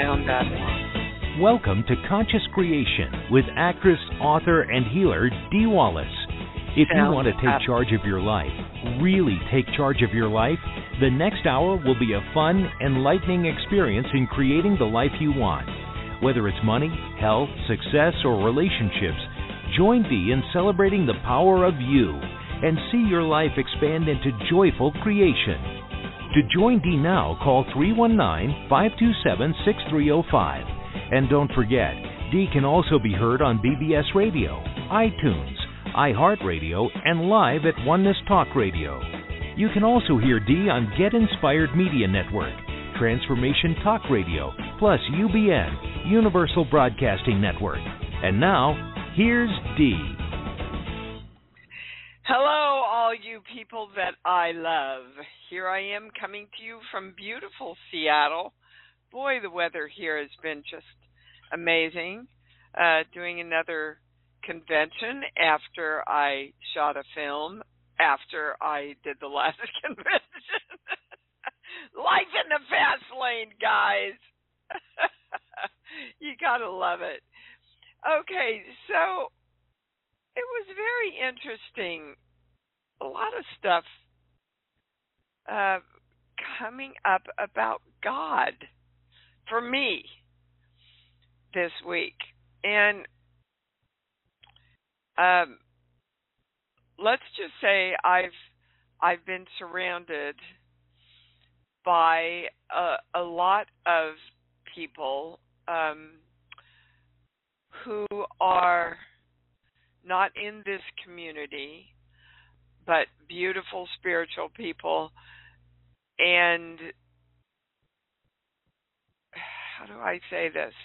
found that one. Welcome to Conscious Creation with actress, author, and healer Dee Wallace. If you want to take charge of your life, really take charge of your life, the next hour will be a fun, enlightening experience in creating the life you want. Whether it's money, health, success, or relationships, join Dee in celebrating the power of you and see your life expand into joyful creation. To join Dee now, call 319-527-6305. And don't forget, Dee can also be heard on BBS Radio, iTunes, iHeartRadio, and live at Oneness Talk Radio. You can also hear Dee on Get Inspired Media Network, Transformation Talk Radio, plus UBN, Universal Broadcasting Network. And now, here's Dee. Hello, all you people that I love. Here I am coming to you from beautiful Seattle. Boy, the weather here has been just amazing. Doing another convention after I shot a film, after I did the last convention. Life in the fast lane, guys. You gotta love it. Okay, so it was very interesting. A lot of stuff coming up about God for me this week. And let's just say I've been surrounded by a lot of people who are not in this community, but beautiful spiritual people. And how do I say this?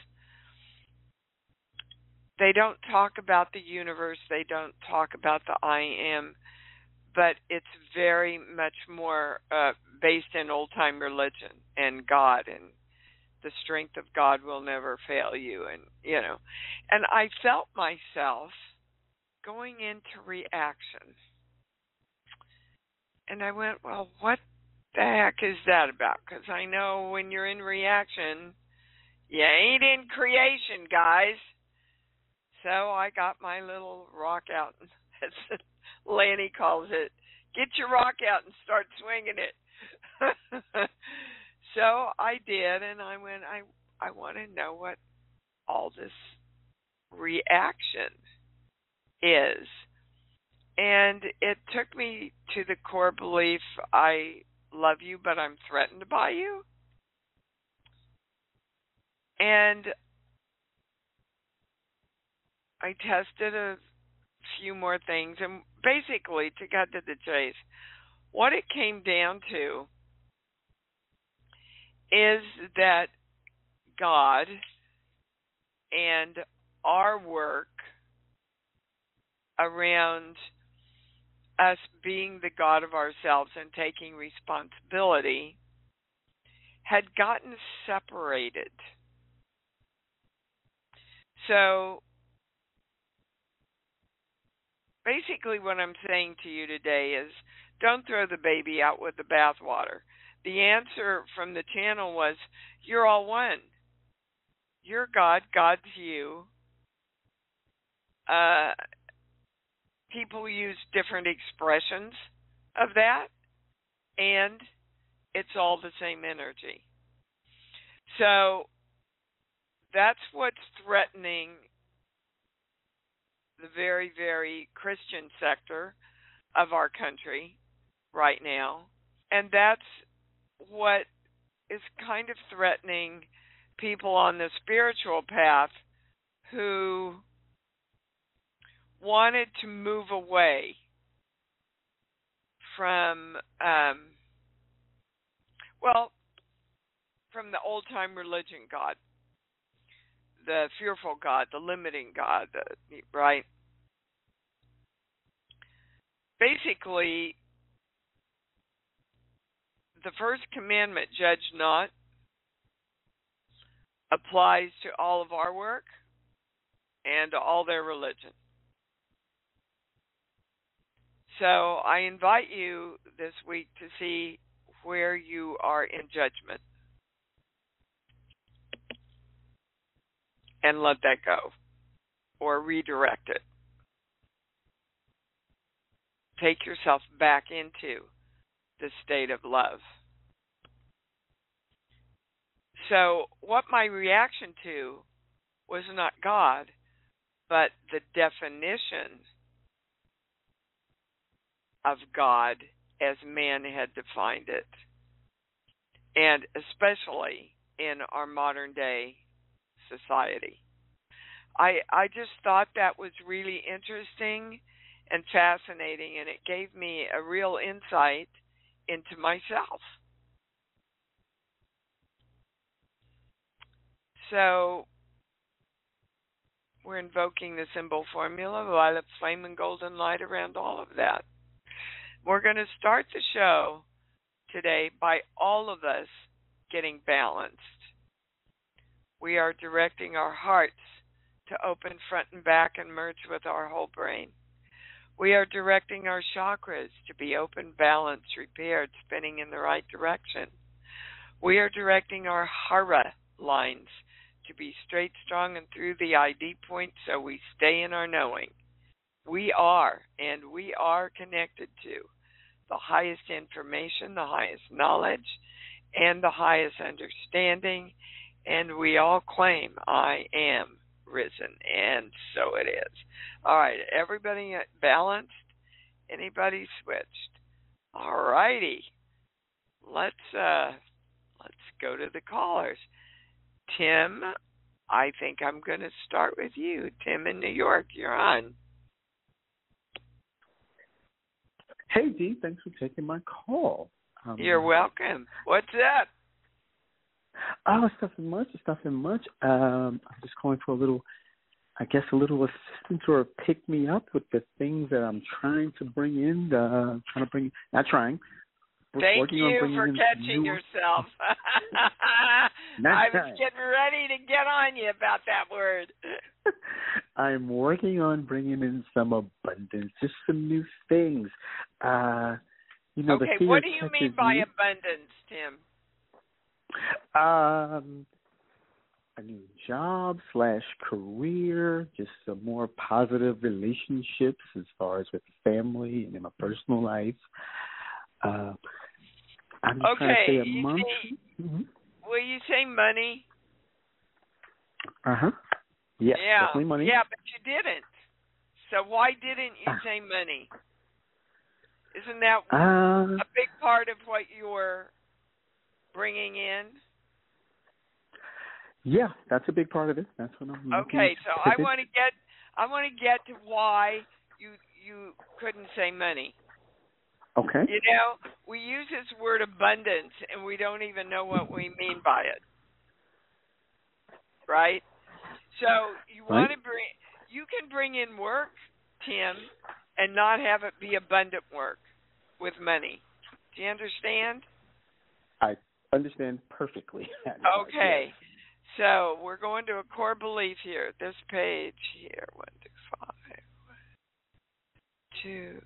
They don't talk about the universe. They don't talk about the I am, but it's very much more based in old-time religion and God, and the strength of God will never fail you, and and I felt myself going into reaction, and I went, well, what the heck is that about? Because I know when you're in reaction, you ain't in creation, guys. So I got my little rock out, as Lanny calls it. Get your rock out and start swinging it. So I did, and I went, I want to know what all this reaction is. And it took me to the core belief, I love you, but I'm threatened by you. And I tested a few more things, and basically, to cut to the chase, what it came down to is that God and our work around us being the God of ourselves and taking responsibility had gotten separated. So basically what I'm saying to you today is don't throw the baby out with the bathwater. The answer from the channel was, you're all one. You're God, God's you. People use different expressions of that, and it's all the same energy. So that's what's threatening the very, very Christian sector of our country right now. And that's what is kind of threatening people on the spiritual path who wanted to move away from, from the old-time religion God, the fearful God, the limiting God, right? Basically, the first commandment, judge not, applies to all of our work and to all their religion. So I invite you this week to see where you are in judgment. and let that go or redirect it. Take yourself back into the state of love. So what my reaction to was not God, but the definition of God as man had defined it, and especially in our modern day society. I just thought that was really interesting and fascinating, and it gave me a real insight into myself. So we're invoking the symbol formula, violet flame and golden light around all of that. We're going to start the show today by all of us getting balanced. We are directing our hearts to open front and back and merge with our whole brain. We are directing our chakras to be open, balanced, repaired, spinning in the right direction. We are directing our hara lines to be straight, strong, and through the ID point so we stay in our knowing. We are connected to the highest information, the highest knowledge, and the highest understanding, and we all claim I am risen, and so it is. All right, everybody balanced? Anybody switched? All righty. Let's go to the callers. Tim, I think I'm going to start with you. Tim in New York, you're on. Hey, Dee, thanks for taking my call. You're welcome. What's that? Oh, it's nothing much. I'm just calling for a little assistance or a pick-me-up with the things that I'm trying to bring in, Thank you for catching yourself. I was getting ready to get on you about that word. I'm working on bringing in some abundance, just some new things. Okay, what do you mean by abundance, Tim? A new job / career, just some more positive relationships as far as with family and in my personal life. I'm just trying to say a month. Will you say money? Yes, definitely money. Yeah, but you didn't. So why didn't you say money? Isn't that a big part of what you're bringing in? Yeah, that's a big part of it. That's what I'm looking Okay, so I want to get to why you couldn't say money. Okay. You know, we use this word abundance and we don't even know what we mean by it. Right? So you can bring in work, Tim, and not have it be abundant work with money. Do you understand? I understand perfectly. Okay. Yes. So we're going to a core belief here. This page here. 1, 2, 5. 2.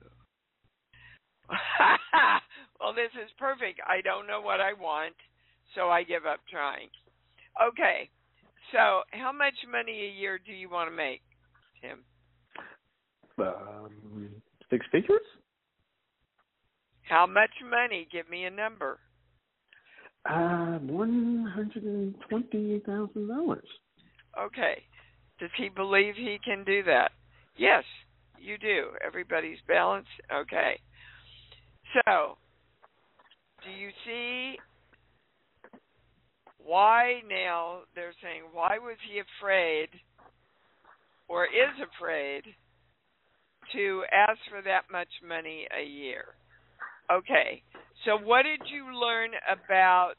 Well, this is perfect. I don't know what I want, so I give up trying. Okay. So how much money a year do you want to make, Tim? 6 figures? How much money? Give me a number. $120,000. Okay. Does he believe he can do that? Yes, you do. Everybody's balanced? Okay. So, do you see why now they're saying, why was he afraid or is afraid to ask for that much money a year? Okay, so what did you learn about,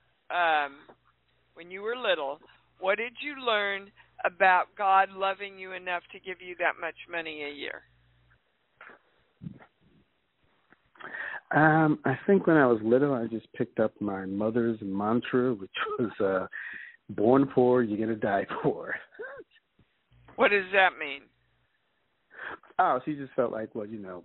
when you were little, what did you learn about God loving you enough to give you that much money a year? I think when I was little, I just picked up my mother's mantra, which was, born poor, you're going to die poor. What does that mean? Oh, she just felt like, well, you got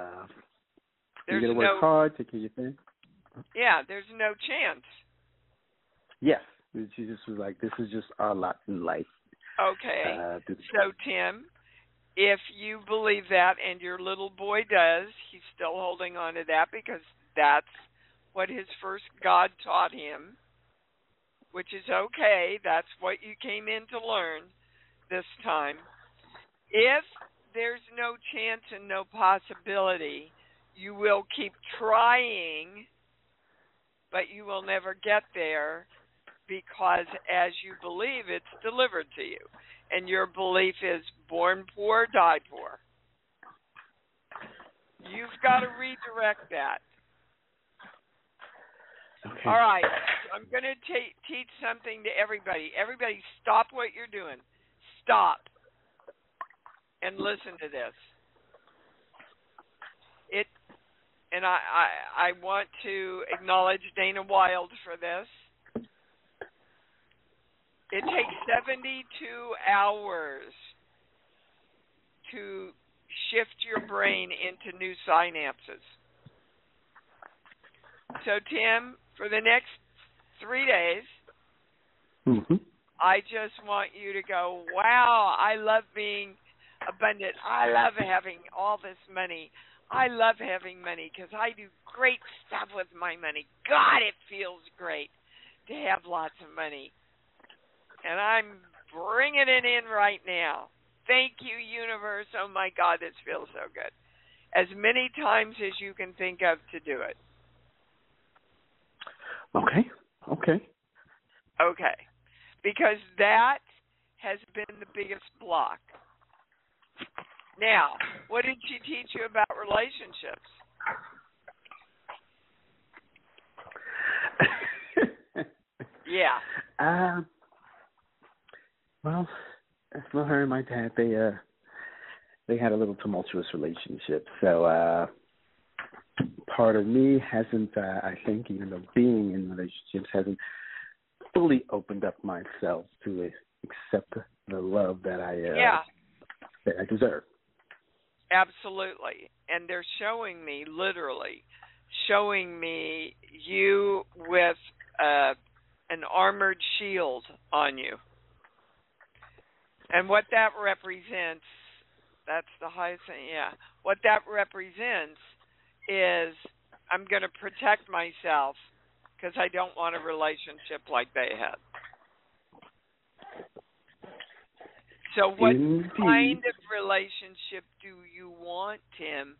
to work hard, take care of your thing. Yeah, there's no chance. Yes. She just was like, this is just our lot in life. Okay. So, Tim, if you believe that and your little boy does, he's still holding on to that because that's what his first God taught him, which is okay. That's what you came in to learn this time. If there's no chance and no possibility, you will keep trying, but you will never get there because as you believe, it's delivered to you. And your belief is born poor, die poor. You've got to redirect that. Okay. All right. I'm going to teach something to everybody. Everybody, stop what you're doing. Stop. And listen to this. I want to acknowledge Dana Wilde for this. It takes 72 hours to shift your brain into new synapses. So, Tim, for the next 3 days, I just want you to go, wow, I love being abundant. I love having all this money. I love having money because I do great stuff with my money. God, it feels great to have lots of money. And I'm bringing it in right now. Thank you, universe. Oh, my God, this feels so good. As many times as you can think of to do it. Okay. Because that has been the biggest block. Now, what did she teach you about relationships? Yeah. Well, her and my dad, they had a little tumultuous relationship. So part of me hasn't, I think, even though being in relationships, hasn't fully opened up myself to accept the love that I deserve. Absolutely. And they're literally showing me you with an armored shield on you. And what that represents, that's the highest thing, yeah. What that represents is I'm going to protect myself because I don't want a relationship like they had. So what kind of relationship do you want, Tim?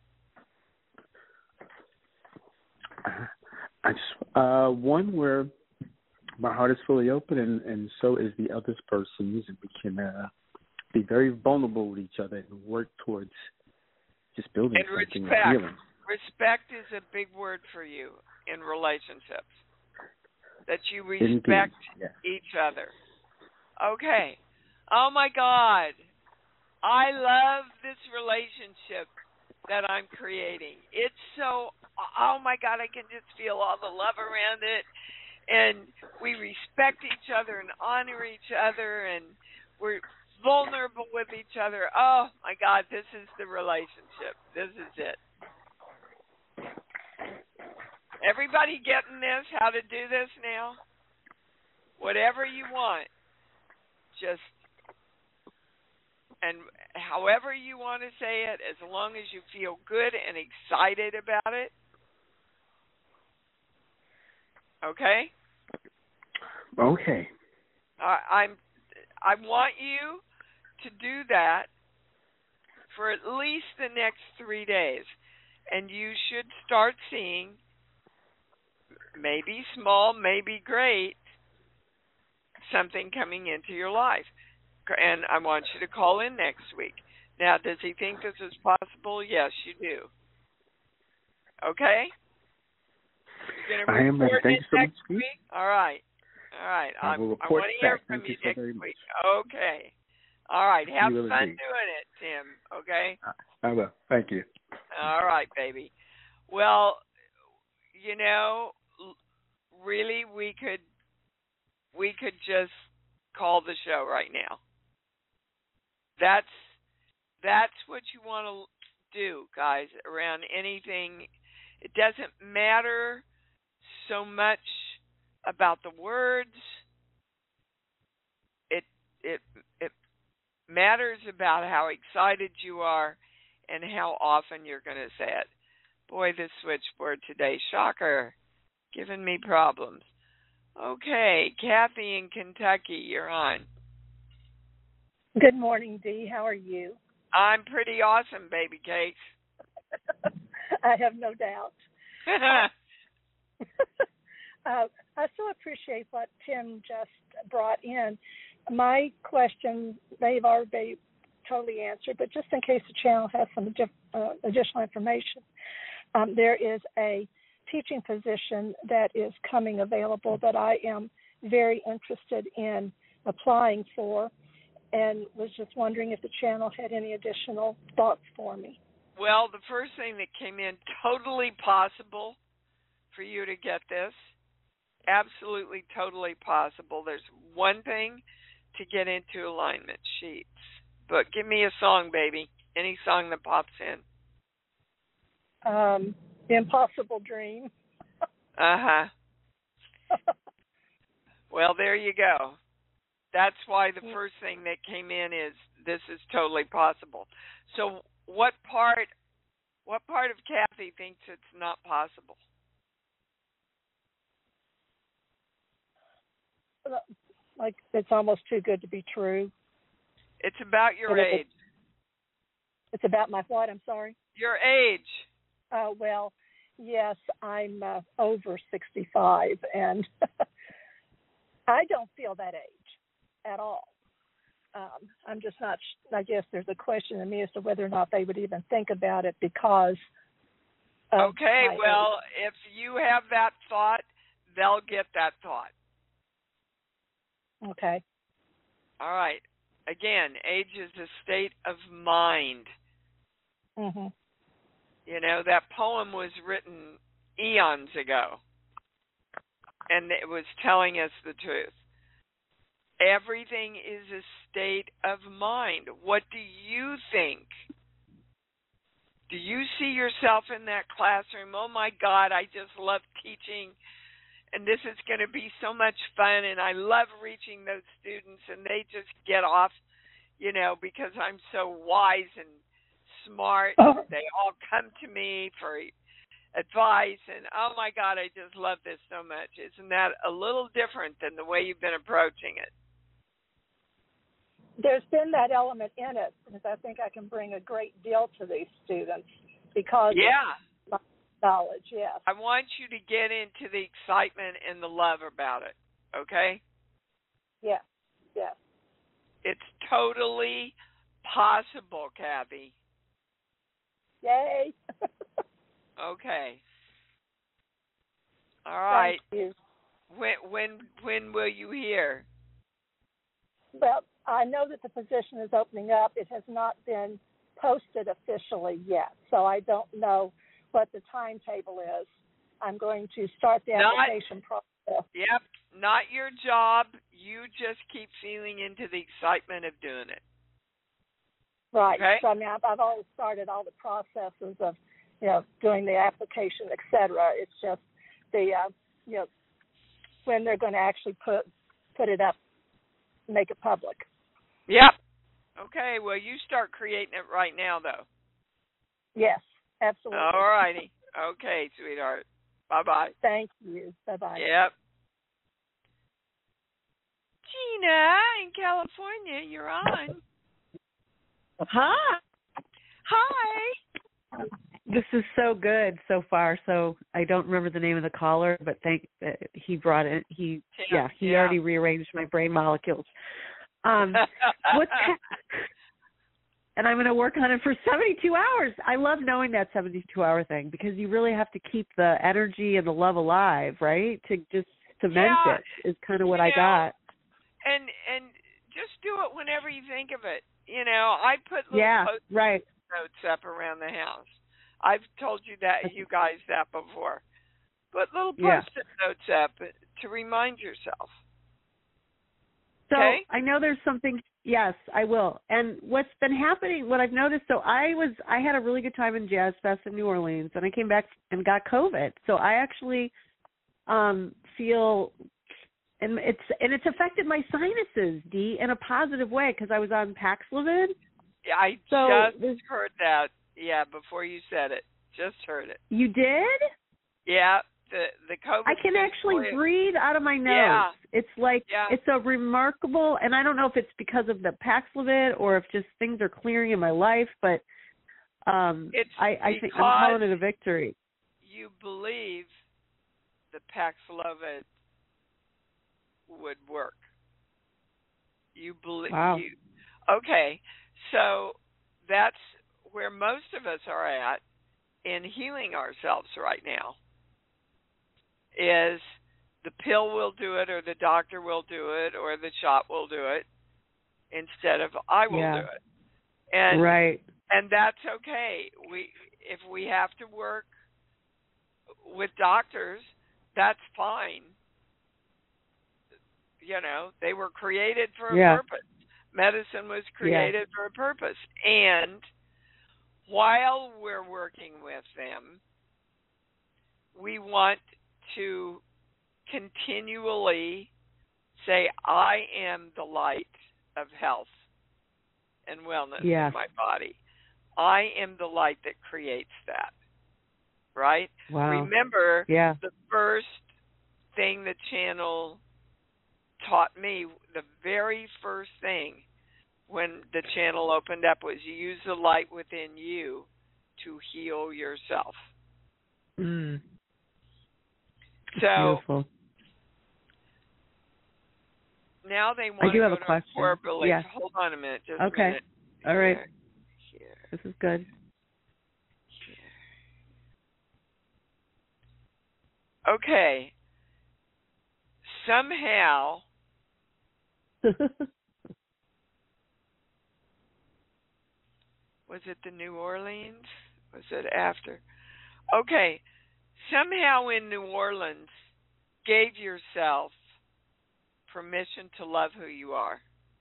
I just one where my heart is fully open and so is the other person's, and we can be very vulnerable with each other and work towards just building something and healing. Respect is a big word for you in relationships. That you respect each other. Okay. Oh, my God. I love this relationship that I'm creating. It's so, oh, my God, I can just feel all the love around it. And we respect each other and honor each other, and we're vulnerable with each other. Oh, my God, this is the relationship. This is it. Everybody getting this, how to do this now? Whatever you want, just, and however you want to say it, as long as you feel good and excited about it. Okay? Okay. I want you to do that for at least the next 3 days. And you should start seeing, maybe small, maybe great, something coming into your life. And I want you to call in next week. Now, does he think this is possible? Yes, you do. Okay? You're going to report it next week? All right. I want to hear from you next week. Okay. All right. Have fun doing it, Tim. Okay? I will. Thank you. All right, baby. Well, really, we could just call the show right now. That's what you want to do, guys, around anything. It doesn't matter so much about the words. matters about how excited you are and how often you're going to say it. Boy, this switchboard today, shocker, giving me problems. Okay, Kathy in Kentucky, you're on. Good morning, Dee. How are you? I'm pretty awesome, baby cakes. I have no doubt. I so appreciate what Tim just brought in. My question, they've already totally answered, but just in case the channel has some additional information, there is a teaching position that is coming available that I am very interested in applying for, and was just wondering if the channel had any additional thoughts for me. Well, the first thing that came in, totally possible for you to get this. Absolutely, totally possible. There's one thing to get into alignment sheets. But give me a song, baby. Any song that pops in. The Impossible Dream. Uh-huh. Well, there you go. That's why the first thing that came in is this is totally possible. So what part of Kathy thinks it's not possible? Like it's almost too good to be true. It's about your age. It's about my what? I'm sorry? Your age. Well, yes, I'm over 65, and I don't feel that age at all. I'm just not, I guess there's a question in me as to whether or not they would even think about it because of okay, my well, age. if you have that thought, they'll get that thought. Okay. All right. Again, age is a state of mind. Mm-hmm. You know, that poem was written eons ago, and it was telling us the truth. Everything is a state of mind. What do you think? Do you see yourself in that classroom? Oh, my God, I just love teaching, and this is going to be so much fun, and I love reaching those students, and they just get off, you know, because I'm so wise and smart. Oh. They all come to me for advice, and oh my God, I just love this so much. Isn't that a little different than the way you've been approaching it? There's been that element in it because I think I can bring a great deal to these students because of my knowledge, yes. I want you to get into the excitement and the love about it, okay? Yes, yes. It's totally possible, Kathy. Yay. Okay. All right. Thank you. When will you hear? Well, I know that the position is opening up. It has not been posted officially yet, so I don't know what the timetable is. I'm going to start the application process. Yep, not your job. You just keep feeling into the excitement of doing it. Right. Okay. So I mean, I've already started all the processes of, you know, doing the application, et cetera. It's just the, you know, when they're going to actually put it up, make it public. Yep. Okay. Well, you start creating it right now, though. Yes, absolutely. All righty. Okay, sweetheart. Bye-bye. Thank you. Bye-bye. Yep. Gina in California, you're on. Hi. Hi. This is so good so far. So I don't remember the name of the caller, but he brought it. He already rearranged my brain molecules. And I'm going to work on it for 72 hours. I love knowing that 72-hour thing because you really have to keep the energy and the love alive, right? To just cement it is kind of what I got. And just do it whenever you think of it. You know, I put little post-it notes up around the house. I've told you guys that before. Put little post-it notes up to remind yourself. So okay? I know there's something. Yes, I will. And what's been happening, what I've noticed, so I had a really good time in Jazz Fest in New Orleans, and I came back and got COVID. So I actually feel and it's affected my sinuses, Dee, in a positive way because I was on Paxlovid. Yeah, I just heard that. Yeah, before you said it, just heard it. You did? Yeah, the COVID. I can actually breathe out of my nose. Yeah. It's like it's a remarkable, and I don't know if it's because of the Paxlovid or if just things are clearing in my life, but I think I'm calling it a victory. You believe the Paxlovid would work. You believe. Wow. Okay, so that's where most of us are at in healing ourselves right now. Is the pill will do it, or the doctor will do it, or the shot will do it, instead of I will do it. And right. And that's okay. If we have to work with doctors, that's fine. You know, they were created for a purpose. Medicine was created for a purpose. And while we're working with them, we want to continually say, I am the light of health and wellness in my body. I am the light that creates that. Right? Wow. Remember, the first thing the channel taught me, the very first thing when the channel opened up was use the light within you to heal yourself. Mm. So beautiful. Now they want I do to have go a to question. core belief. Yes. Hold on a minute. Just okay. a minute. All right. Here. This is good. Okay. Somehow was it the New Orleans? Was it after? Okay. Somehow in New Orleans gave yourself permission to love who you are.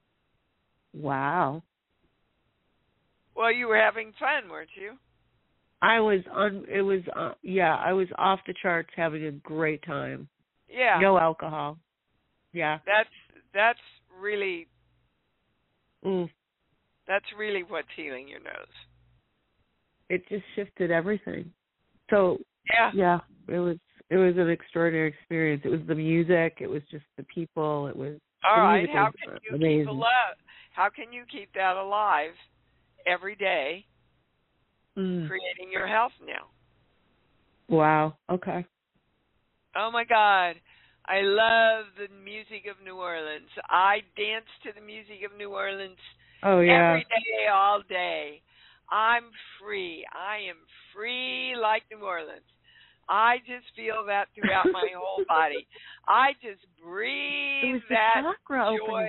Wow. Well, you were having fun, weren't you? I was I was off the charts having a great time. Yeah. No alcohol. Yeah. That's really Mm. That's really what's healing your nose. It just shifted everything. So yeah, it was an extraordinary experience. It was the music, it was just the people, it was all right. How can you amazing. How can you keep that alive every day? Creating your health now. Wow. Okay. Oh my God. I love the music of New Orleans. I dance to the music of New Orleans every day, all day. I'm free. I am free like New Orleans. I just feel that throughout my whole body. I just breathe that joy.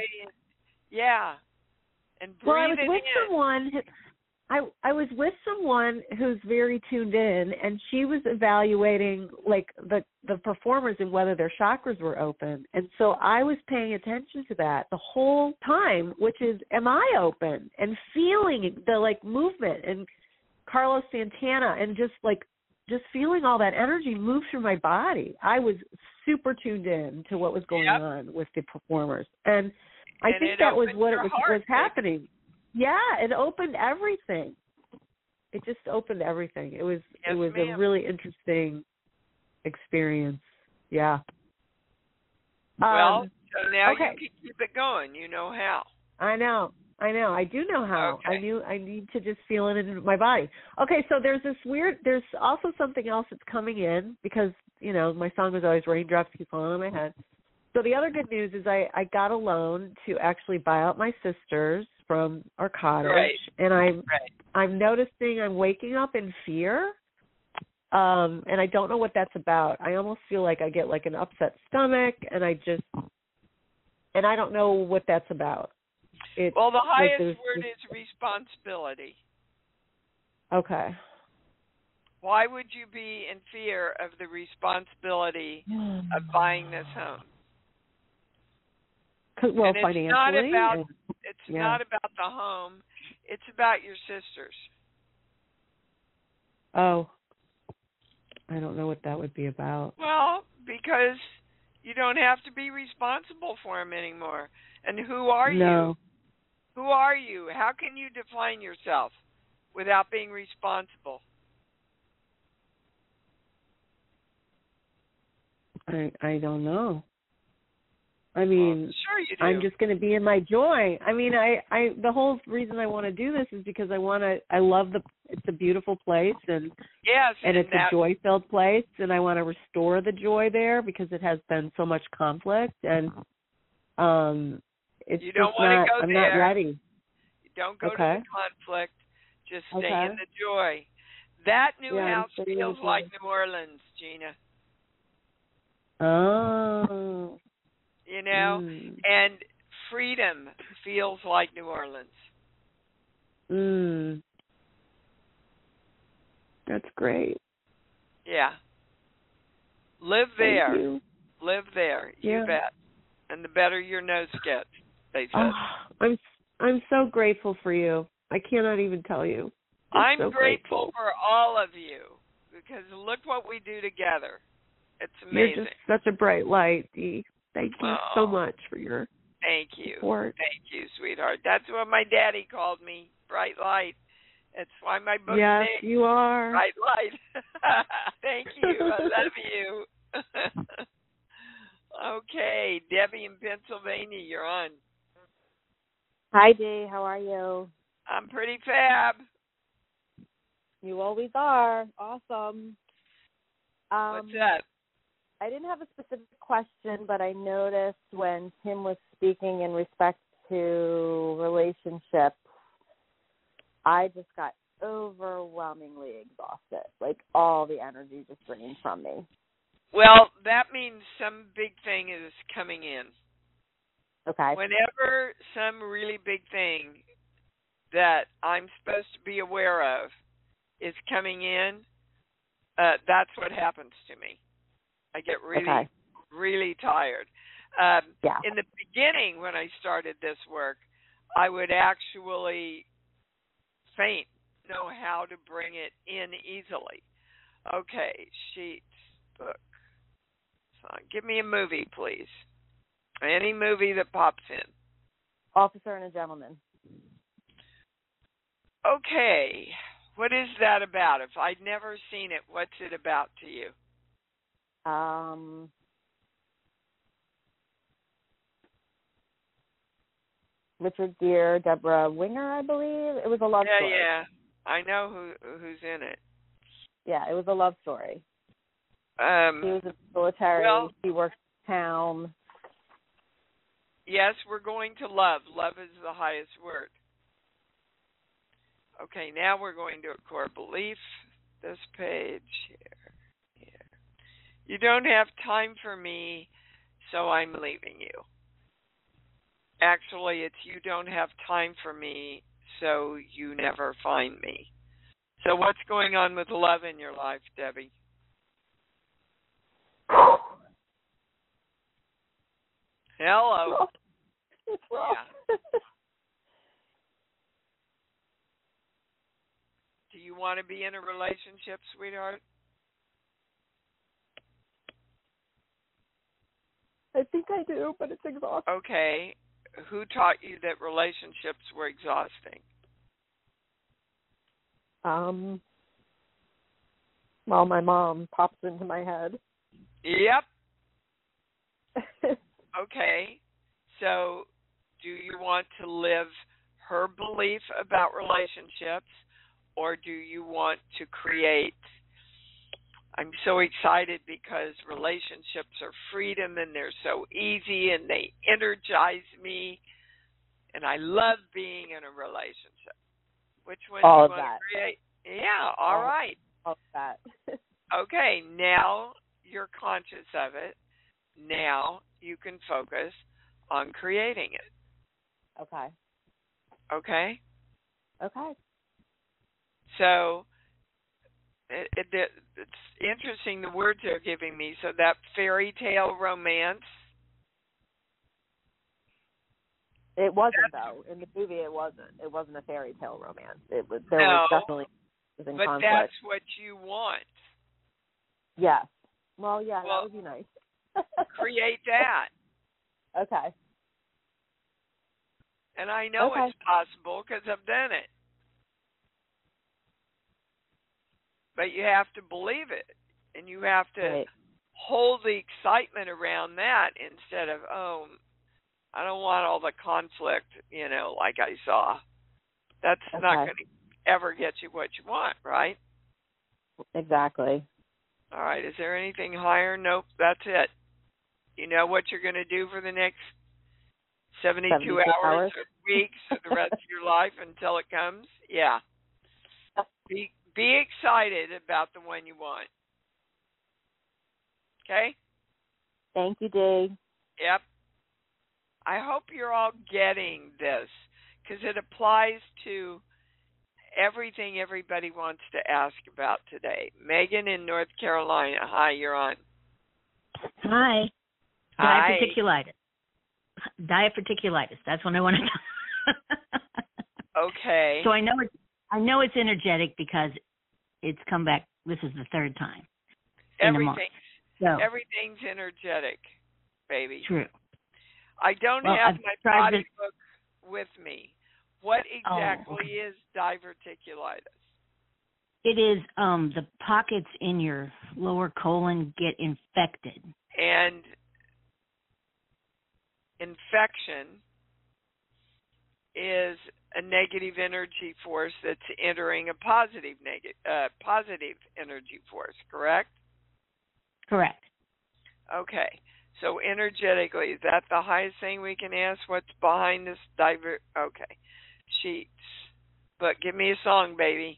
And breathe I was with someone. I was with someone who's very tuned in, and she was evaluating like the performers and whether their chakras were open. And so I was paying attention to that the whole time, which is, am I open? And feeling the like movement and Carlos Santana and just feeling all that energy move through my body. I was super tuned in to what was going on with the performers. And I think that was what was happening. Yeah, it opened everything. It just opened everything. It was a really interesting experience. Yeah. Well, so now you can keep it going. You know how. I know. I do know how. Okay. I need to just feel it in my body. Okay, so there's also something else that's coming in because, you know, my song was always Raindrops Keep Falling on My Head. So the other good news is I got a loan to actually buy out my sisters from our cottage, and I'm noticing I'm waking up in fear, and I don't know what that's about. I almost feel like I get like an upset stomach, and I don't know what that's about. The highest word is responsibility. Okay. Why would you be in fear of the responsibility of buying this home? Well, financially. It's not about the home. It's about your sisters. Oh. I don't know what that would be about. Well, because You don't have to be responsible for them anymore. And who are No. you? Who are you? How can you define yourself without being responsible? I don't know. I mean, well, sure you do. I'm just going to be in my joy. I mean, I the whole reason I want to do this is because I love it's a beautiful place, and yes, and it's a joy-filled place, and I want to restore the joy there because it has been so much conflict, and it's you don't just want to not, go I'm there. not ready. You don't go Okay. to the conflict. Just stay Okay. in the joy. That new house I'm staying in feels the joy. like New Orleans, Gina. Oh. You know, and freedom feels like New Orleans. That's great. Yeah. Live there. Thank you. Live there. Yeah. You bet. And the better your nose gets, they said. Oh, I'm so grateful for you. I cannot even tell you. I'm so grateful for all of you because look what we do together. It's amazing. You're just such a bright light, Dee. Thank you so much for your Thank you. support. Thank you, sweetheart. That's what my daddy called me, bright light. That's why my book's Yes, named you are. Bright Light. Thank you. I love you. Okay, Debbie in Pennsylvania, you're on. Hi, Dee. How are you? I'm pretty fab. You always are. Awesome. What's up? I didn't have a specific question, but I noticed when Tim was speaking in respect to relationships, I just got overwhelmingly exhausted. Like, all the energy just drained from me. Well, that means some big thing is coming in. Okay. Whenever some really big thing that I'm supposed to be aware of is coming in, that's what happens to me. I get really, really tired. In the beginning, when I started this work, I would actually faint, know how to bring it in easily. Okay, sheets, book. So give me a movie, please. Any movie that pops in. Officer and a Gentleman. Okay, what is that about? If I'd never seen it, what's it about to you? Richard Gere, Deborah Winger, I believe. It was a love story. Yeah. I know who's in it. Yeah, it was a love story. He was in the military. He worked in town. Yes, we're going to love. Love is the highest word. Okay, now we're going to a core belief. This page here. You don't have time for me, so I'm leaving you. Actually, it's you don't have time for me, so you never find me. So what's going on with love in your life, Debbie? Hello. It's rough. Yeah. Do you want to be in a relationship, sweetheart? I think I do, but it's exhausting. Okay. Who taught you that relationships were exhausting? Well, my mom pops into my head. Yep. Okay. So, do you want to live her belief about relationships, or do you want to create? I'm so excited because relationships are freedom and they're so easy and they energize me, and I love being in a relationship. Which one do you want to create? Yeah, all right. All of that. Okay, now you're conscious of it. Now you can focus on creating it. Okay. Okay? Okay. So it's interesting the words they're giving me. So that fairy tale romance. It wasn't, though. In the movie, it wasn't. It wasn't a fairy tale romance. It was. There was definitely but conflict. That's what you want. Yes. Well, yeah, that would be nice. create that. Okay. And I know it's possible because I've done it. But you have to believe it. And you have to hold the excitement around that instead of, oh, I don't want all the conflict, like I saw. That's not going to ever get you what you want, right? Exactly. All right. Is there anything higher? Nope. That's it. You know what you're going to do for the next 72 hours or weeks or the rest of your life until it comes? Yeah. Be excited about the one you want. Okay? Thank you, Dee. Yep. I hope you're all getting this because it applies to everything everybody wants to ask about today. Megan in North Carolina. Hi, you're on. Hi. Hi. Diverticulitis. That's what I want to know. Okay. So I know it's energetic because it's come back. This is the third time. Everything's energetic, baby. True. I don't have my body book with me. What exactly is diverticulitis? It is the pockets in your lower colon get infected. And infection is a negative energy force that's entering a positive energy force, correct? Correct. Okay. So energetically, is that the highest thing we can ask? What's behind this Okay. Sheets. But give me a song, baby.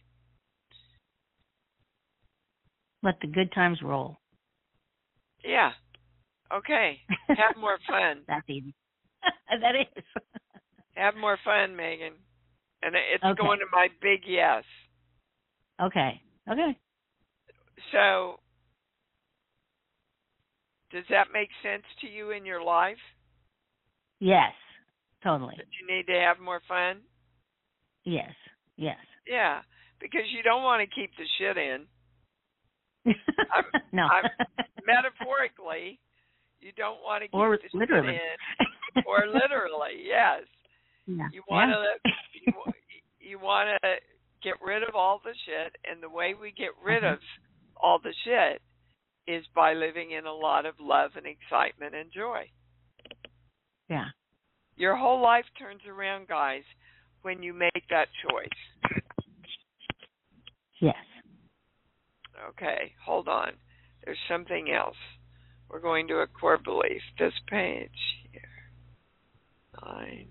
Let the good times roll. Yeah. Okay. Have more fun. That's easy. That is. Have more fun, Megan. And it's going to my big yes. Okay. So, does that make sense to you in your life? Yes, totally. That you need to have more fun? Yes. Yeah, because you don't want to keep the shit in. No. Metaphorically, you don't want to keep the literally. shit in. Or literally, yes. Yeah. You want to get rid of all the shit, and the way we get rid of all the shit is by living in a lot of love and excitement and joy. Yeah. Your whole life turns around, guys, when you make that choice. Yes. Okay, hold on. There's something else. We're going to a core belief. This page here. 9.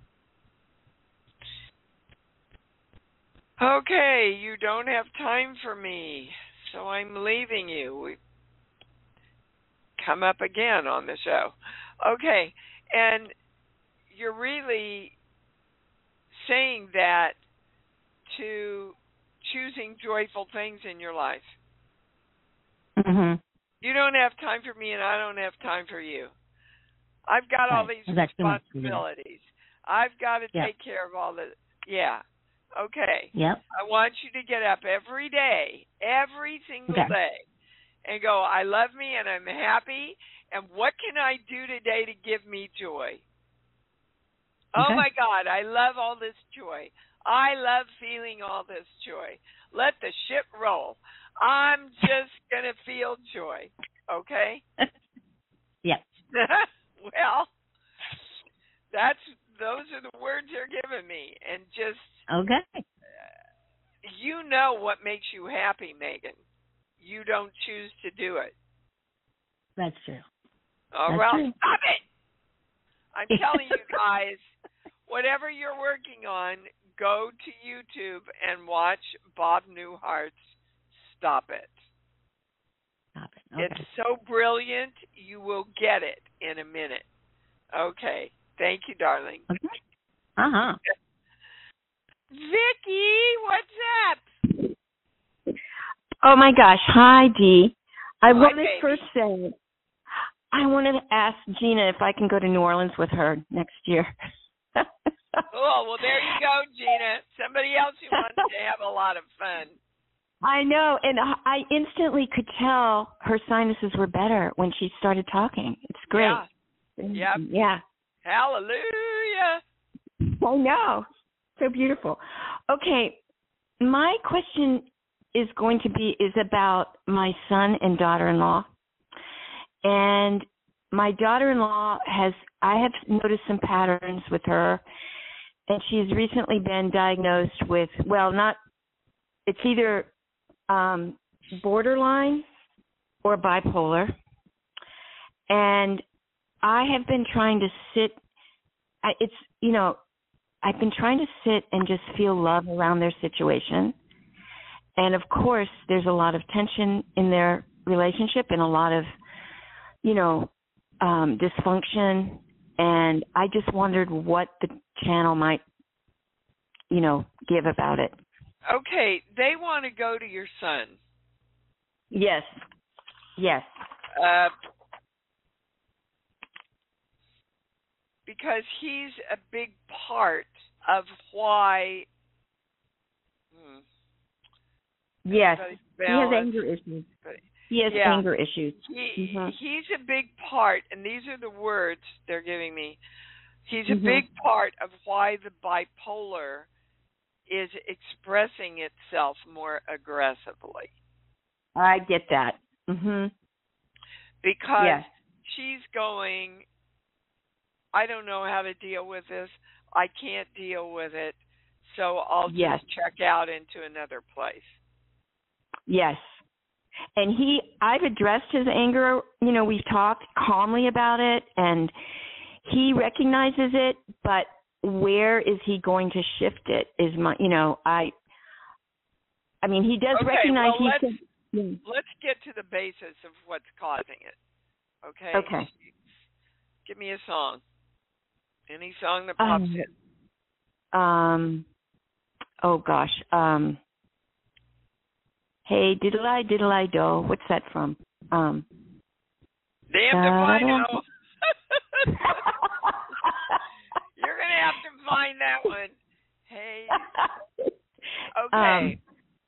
Okay, you don't have time for me, so I'm leaving you. We come up again on the show. Okay, and you're really saying that to choosing joyful things in your life. Mm-hmm. You don't have time for me, and I don't have time for you. I've got all these responsibilities. I've got to take care of all the... Yeah. Okay. Yep. I want you to get up every day, every single day, and go, I love me and I'm happy, and what can I do today to give me joy? Oh, my God, I love all this joy. I love feeling all this joy. Let the shit roll. I'm just going to feel joy, okay? Yeah. Well, those are the words you're giving me, and just... Okay. You know what makes you happy, Megan. You don't choose to do it. That's true. Oh, well, stop it. I'm telling you guys, whatever you're working on, go to YouTube and watch Bob Newhart's Stop It. Stop it. Okay. It's so brilliant, you will get it in a minute. Okay. Thank you, darling. Okay. Uh-huh. Vicky, what's up? Oh my gosh, hi Dee. I want to baby. first say, I wanted to ask Gina if I can go to New Orleans with her next year. Oh, well, there you go, Gina. Somebody else who wants to have a lot of fun. I know, and I instantly could tell her sinuses were better when she started talking. It's great. Yeah. Yep. Yeah. Hallelujah. I know. So beautiful. Okay, my question is about my son and daughter-in-law. And my daughter-in-law I have noticed some patterns with her, and she's recently been diagnosed with, it's either borderline or bipolar. And I have been trying to I've been trying to sit and just feel love around their situation. And of course, there's a lot of tension in their relationship and a lot of, dysfunction. And I just wondered what the channel might, give about it. Okay, they want to go to your son. Yes. Yes. Because he's a big part of why. Yes, he has anger issues. Anger issues. He's a big part, and these are the words they're giving me. He's a big part of why the bipolar is expressing itself more aggressively. I get that. Because she's going, I don't know how to deal with this. I can't deal with it. So I'll just check out into another place. Yes. And I've addressed his anger. We've talked calmly about it, and he recognizes it, but where is he going to shift it is my, he does recognize let's get to the basis of what's causing it. Okay? Okay. Give me a song. Any song that pops in. Oh gosh. Hey, diddle-I-do. What's that from? Damn if I know. You're going to have to find that one. Hey. Okay.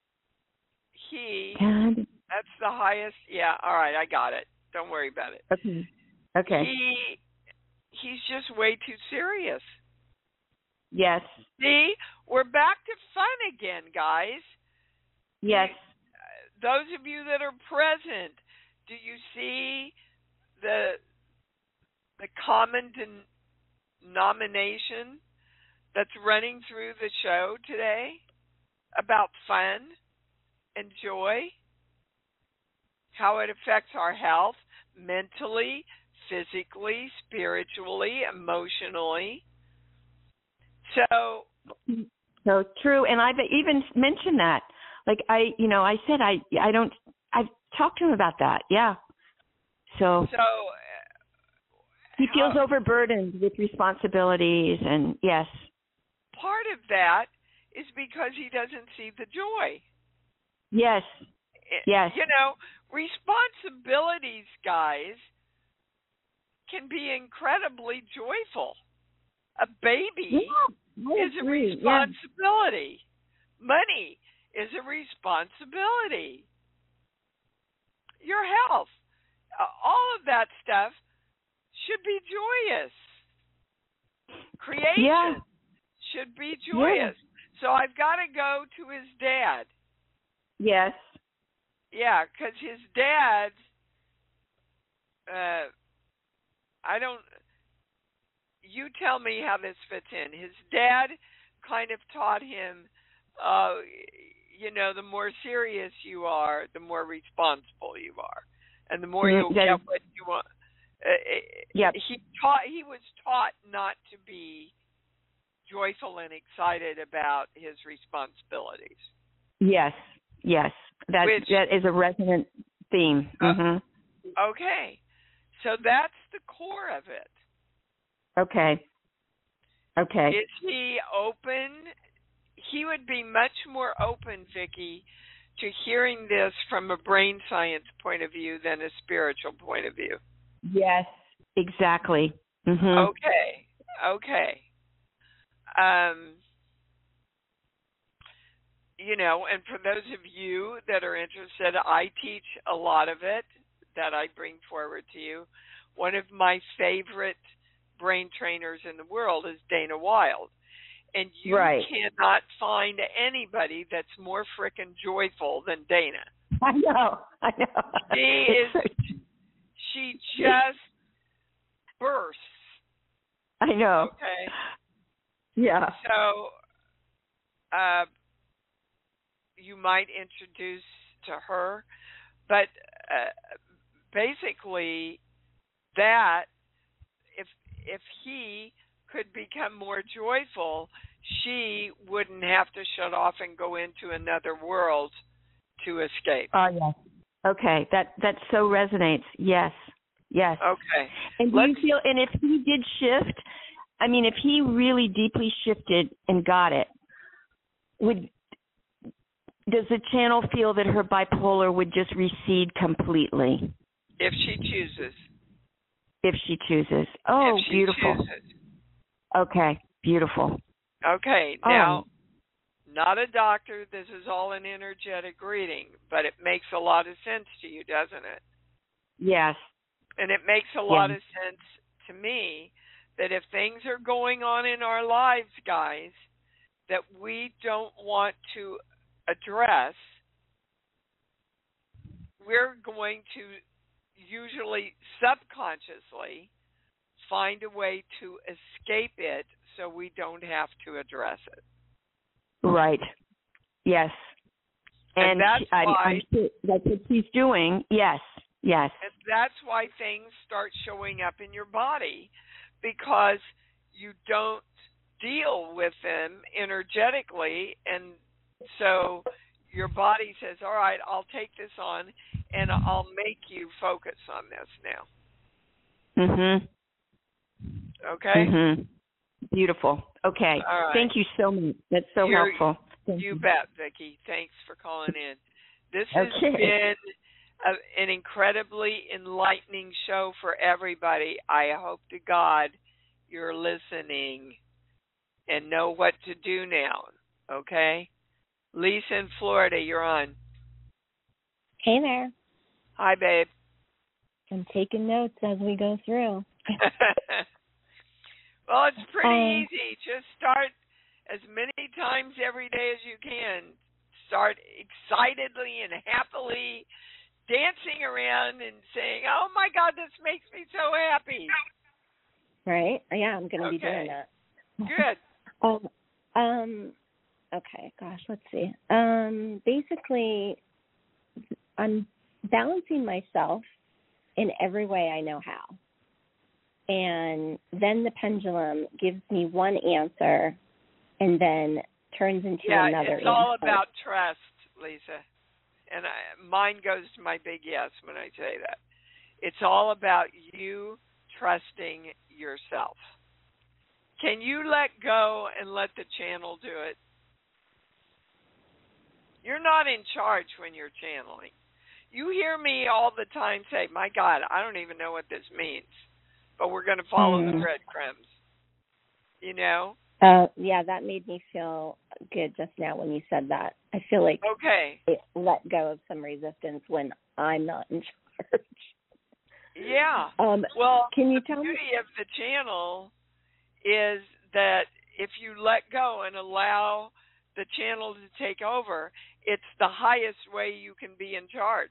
That's the highest. Yeah, all right, I got it. Don't worry about it. Okay. He's just way too serious. Yes. See, we're back to fun again, guys. Yes. Those of you that are present, do you see the common denomination that's running through the show today about fun and joy? How it affects our health mentally, physically, spiritually, emotionally. So true, and I've even mentioned that. Like I said I've talked to him about that. Yeah. So he feels overburdened with responsibilities, and yes. Part of that is because he doesn't see the joy. Yes. Yes. Responsibilities, guys, can be incredibly joyful. A baby is a responsibility. Yeah. Money is a responsibility. Your health, all of that stuff should be joyous. Creation should be joyous. So I've got to go to his dad. Yes. Yeah, because his dad, you tell me how this fits in. His dad kind of taught him, the more serious you are, the more responsible you are. And the more you'll get what you want. He was taught not to be joyful and excited about his responsibilities. Yes. That is a resonant theme. Okay. So that's the core of it. Okay. Is he open? He would be much more open, Vicki, to hearing this from a brain science point of view than a spiritual point of view. Yes, exactly. Okay. and for those of you that are interested, I teach a lot of it that I bring forward to you. One of my favorite brain trainers in the world is Dana Wilde. And you cannot find anybody that's more frickin' joyful than Dana. I know. She just bursts. I know. Okay. Yeah. So, you might introduce to her, but basically that if he could become more joyful, she wouldn't have to shut off and go into another world to escape. Oh, yes. Okay, that so resonates. Yes. Okay. And do you feel? And if he did shift, if he really deeply shifted and got it, does the channel feel that her bipolar would just recede completely? If she chooses. Oh, if she beautiful. Chooses. Okay, beautiful. Okay, now, not a doctor. This is all an energetic reading, but it makes a lot of sense to you, doesn't it? Yes. And it makes a lot of sense to me that if things are going on in our lives, guys, that we don't want to address, we're going to usually subconsciously find a way to escape it so we don't have to address it. Right. Yes. And that's why, I'm sure that's what she's doing. Yes. And that's why things start showing up in your body, because you don't deal with them energetically, and so your body says, all right, I'll take this on and I'll make you focus on this now. Mhm. Okay? Mhm. Beautiful. Okay. All right. Thank you so much. That's so helpful. You bet, Vicki. Thanks for calling in. This has been an incredibly enlightening show for everybody. I hope to God you're listening and know what to do now. Okay? Lisa in Florida, you're on. Hey there. Hi, babe. I'm taking notes as we go through. Well, it's pretty easy. Just start as many times every day as you can. Start excitedly and happily dancing around and saying, oh, my God, this makes me so happy. Right? Yeah, I'm going to be doing that. Good. Okay, gosh, let's see. Basically, I'm balancing myself in every way I know how. And then the pendulum gives me one answer and then turns into another it's all about trust, Lisa. And mine goes to my big yes when I say that. It's all about you trusting yourself. Can you let go and let the channel do it? You're not in charge when you're channeling. You hear me all the time say, my God, I don't even know what this means, but we're going to follow the breadcrumbs. You know? Yeah, that made me feel good just now when you said that. I feel like it let go of some resistance when I'm not in charge. Yeah. Well, can you tell me? The beauty of the channel is that if you let go and allow the channel to take over, it's the highest way you can be in charge.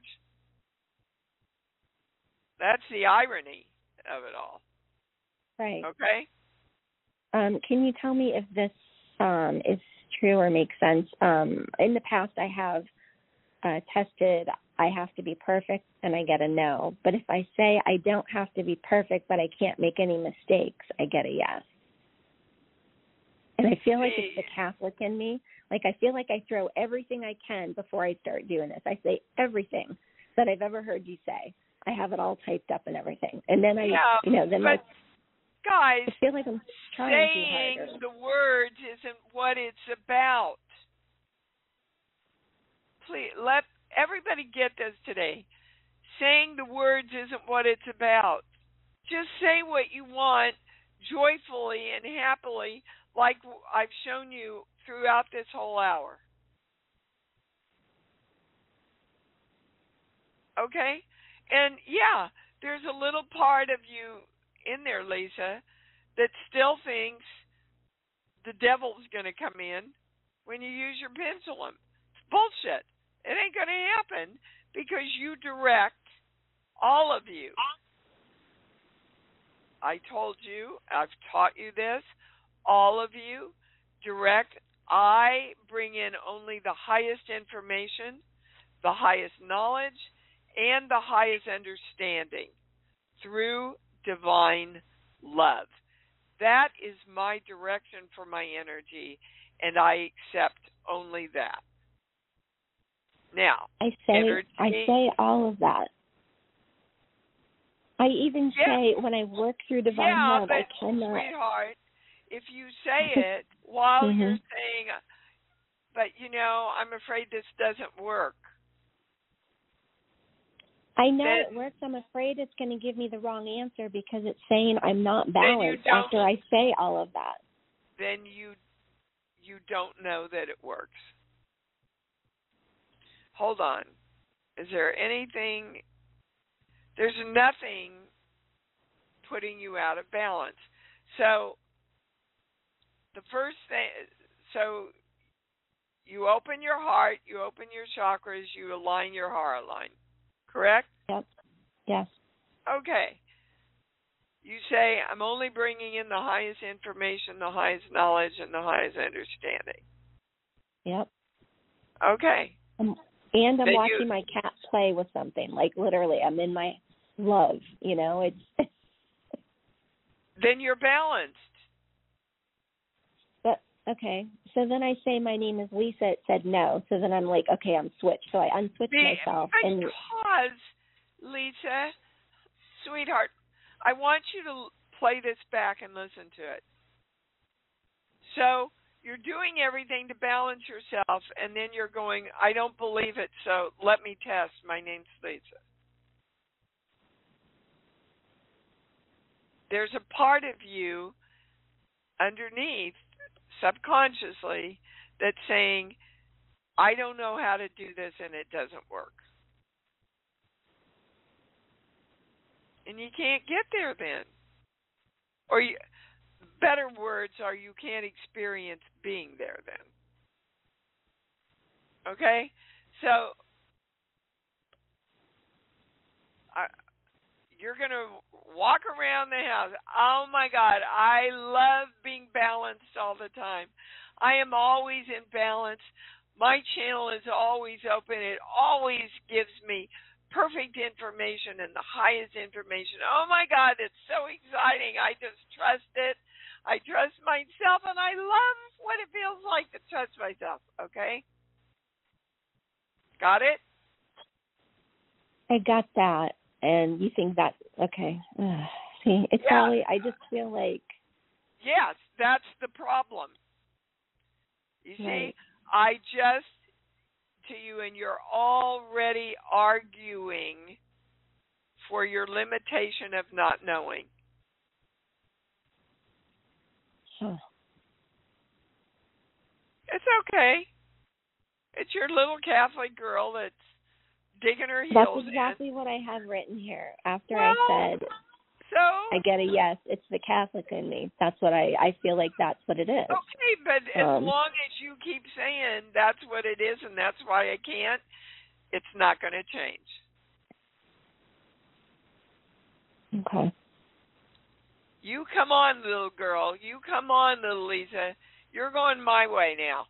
That's the irony of it all. Right. Okay? Can you tell me if this is true or makes sense? In the past, I have tested I have to be perfect, and I get a no. But if I say I don't have to be perfect, but I can't make any mistakes, I get a yes. And I feel like it's the Catholic in me. Like, I feel like I throw everything I can before I start doing this. I say everything that I've ever heard you say. I have it all typed up and everything. And then guys, I feel like I'm trying saying too hard. The words isn't what it's about. Please, let everybody get this today. Saying the words isn't what it's about. Just say what you want joyfully and happily, like I've shown you throughout this whole hour. Okay? And yeah, there's a little part of you in there, Lisa, that still thinks the devil's going to come in when you use your pendulum. It's bullshit. It ain't going to happen because you direct, all of you. I told you, I've taught you this, all of you direct. I bring in only the highest information, the highest knowledge, and the highest understanding through divine love. That is my direction for my energy, and I accept only that. Now, I say all of that. I even say when I work through divine love, I cannot. Sweetheart, if you say it while you're saying, but I'm afraid this doesn't work. I know it works. I'm afraid it's going to give me the wrong answer because it's saying I'm not balanced after I say all of that. Then you don't know that it works. Hold on. Is there anything? There's nothing putting you out of balance. So the first thing, so you open your heart, you open your chakras, you align your heart line. Correct? Yep. Yes. Okay. You say, I'm only bringing in the highest information, the highest knowledge, and the highest understanding. Yep. Okay. And I'm watching my cat play with something. Like, literally, I'm in my love. It's... Then you're balanced. But, okay. So then I say my name is Lisa. It said no. So then I'm like, okay, I'm switched. So I unswitch myself. Because, Lisa, sweetheart, I want you to play this back and listen to it. So you're doing everything to balance yourself, and then you're going, I don't believe it, so let me test. My name's Lisa. There's a part of you underneath, subconsciously, that's saying, I don't know how to do this, and it doesn't work. And you can't get there then. Or better words are you can't experience being there then. Okay? So you're going to walk around the house. Oh, my God, I love being balanced all the time. I am always in balance. My channel is always open. It always gives me perfect information and the highest information. Oh, my God, it's so exciting. I just trust it. I trust myself, and I love what it feels like to trust myself, okay? Got it? I got that. And you think that, okay. See, it's probably, I just feel like. Yes, that's the problem. You see, I just, to you, and you're already arguing for your limitation of not knowing. Huh. It's okay. It's your little Catholic girl that's digging her heels That's exactly what I have written here. After I said, so I get a yes, it's the Catholic in me. That's what I feel like that's what it is. Okay, but as long as you keep saying that's what it is and that's why I can't, it's not going to change. Okay. You come on, little girl. You come on, little Lisa. You're going my way now.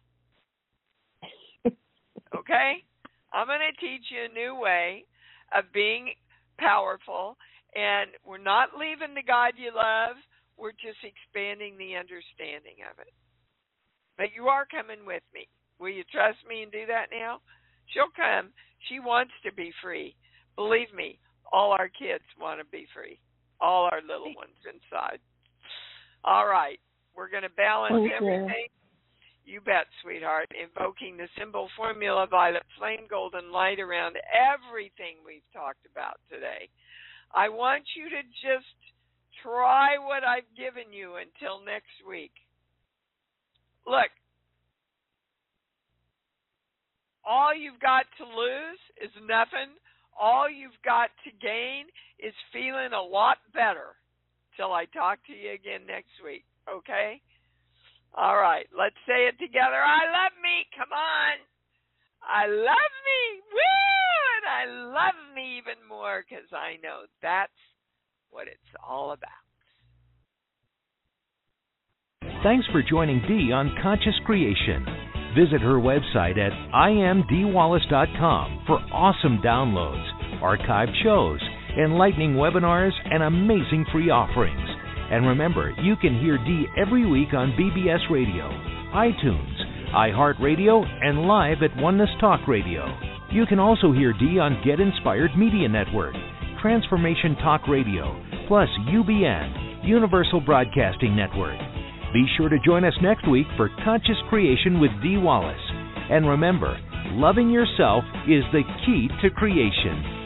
Okay? I'm going to teach you a new way of being powerful, and we're not leaving the God you love. We're just expanding the understanding of it. But you are coming with me. Will you trust me and do that now? She'll come. She wants to be free. Believe me, all our kids want to be free. All our little ones inside. All right. We're going to balance everything. You bet, sweetheart. Invoking the symbol formula violet flame golden light around everything we've talked about today. I want you to just try what I've given you until next week. Look, all you've got to lose is nothing. All you've got to gain is feeling a lot better. Till I talk to you again next week, okay? All right, let's say it together. I love me. Come on. I love me. Woo! And I love me even more because I know that's what it's all about. Thanks for joining Dee on Conscious Creation. Visit her website at imdeewallace.com for awesome downloads, archived shows, enlightening webinars, and amazing free offerings. And remember, you can hear Dee every week on BBS Radio, iTunes, iHeartRadio, and live at Oneness Talk Radio. You can also hear Dee on Get Inspired Media Network, Transformation Talk Radio, plus UBN, Universal Broadcasting Network. Be sure to join us next week for Conscious Creation with Dee Wallace. And remember, loving yourself is the key to creation.